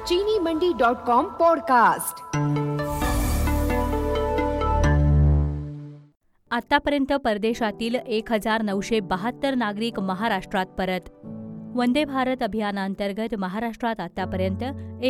चीनीमंडी.com podcast. आतापर्यंत परदेशातील 1972 नागरिक महाराष्ट्रात परत। वंदे भारत अभियानांतर्गत महाराष्ट्रात आतापर्यंत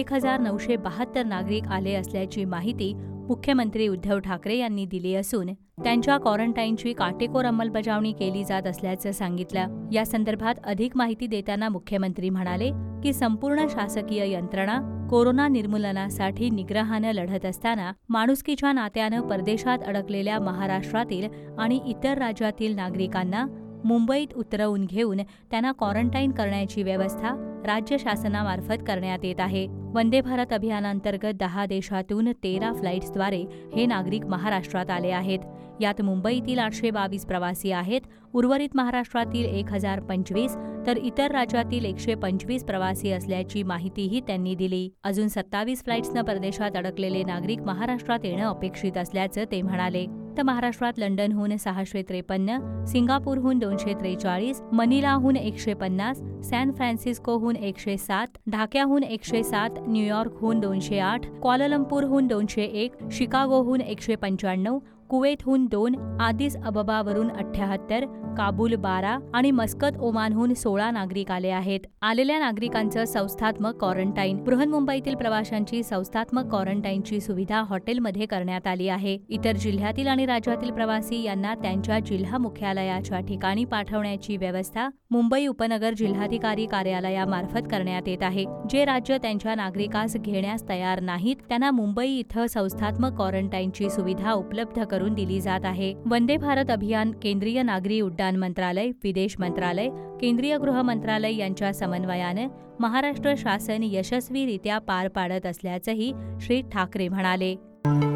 1972 नागरिक आले असल्याची माहिती मुख्यमंत्री उद्धव ठाकरे यांनी दिली असून त्यांच्या क्वारंटाईनची काटेकोर अंमलबजावणी केली जात असल्याचं सांगितलं। या संदर्भात अधिक माहिती देताना मुख्यमंत्री म्हणाले की संपूर्ण शासकीय यंत्रणा कोरोना निर्मूलनासाठी निग्रहानं लढत असताना माणुसकीच्या नात्यानं परदेशात अडकलेल्या महाराष्ट्रातील आणि इतर राज्यातील नागरिकांना मुंबईत उतरवून घेऊन त्यांना क्वारंटाईन करण्याची व्यवस्था राज्य शासनामार्फत करण्यात येत आहे। वंदे भारत अभियानांतर्गत 10 देशातून 13 फ्लाईट्सद्वारे हे नागरिक महाराष्ट्रात आले आहेत। यात मुंबईतील 822 प्रवासी आहेत, उर्वरित महाराष्ट्रातील 1025 तर इतर राज्यातील 125 प्रवासी असल्याची माहितीही त्यांनी दिली। अजून 27 फ्लाईट्सनं परदेशात अडकलेले नागरिक महाराष्ट्रात येणं अपेक्षित असल्याचं ते म्हणाले। तर महाराष्ट्रात लंडनहून 653, सिंगापूरहून 243, मनिलाहून 150, सॅन फ्रान्सिस्कोहून 107, ढाक्याहून 107, न्यूयॉर्कहून 208, क्वालालंपूरहून 201, शिकागोहून 195, कुवेतहून 2, आदिस अबबावरून 78, काबूल 12 आणि मस्कत ओमानहून 16 नागरिक आले आहेत। आलेल्या नागरिकांचं संस्थात्मक क्वारंटाईन। बृहन्मुंबईतील प्रवाशांची संस्थात्मक क्वारंटाईनची सुविधा हॉटेलमध्ये करण्यात आली आहे। इतर जिल्ह्यातील आणि राज्यातील प्रवासी यांना त्यांच्या जिल्हा मुख्यालयाच्या ठिकाणी पाठवण्याची व्यवस्था मुंबई उपनगर जिल्हाधिकारी कार्यालयामार्फत करण्यात येत आहे। जे राज्य त्यांच्या नागरिकास घेण्यास तयार नाहीत त्यांना मुंबई इथं संस्थात्मक क्वारंटाईनची सुविधा उपलब्ध करून दिली जात आहे। वंदे भारत अभियान केंद्रीय नागरी उड्डाण मंत्रालय, विदेश मंत्रालय, केंद्रीय गृह मंत्रालय यांच्या समन्वयानं महाराष्ट्र शासन यशस्वीरित्या पार पाडत असल्याचंही श्री ठाकरे म्हणाले।